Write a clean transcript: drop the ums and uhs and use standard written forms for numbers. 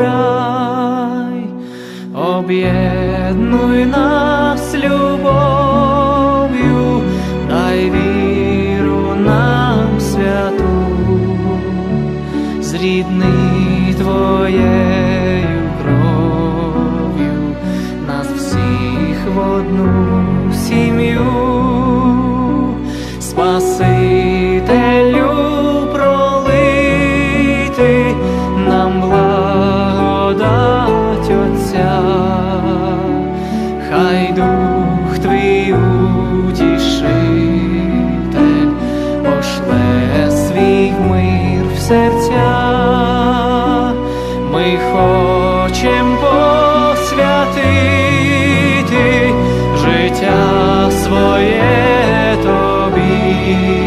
край, об'єднуй нас любов'ю, дай віру нам святу, зрідни Твоєю кров'ю нас всіх в одну сім'ю. Спасителю пролити нам благодать Отця, хай Дух Твій утішитель пошле свій мир в серця. Ми хочем посвятити життя своє Тобі.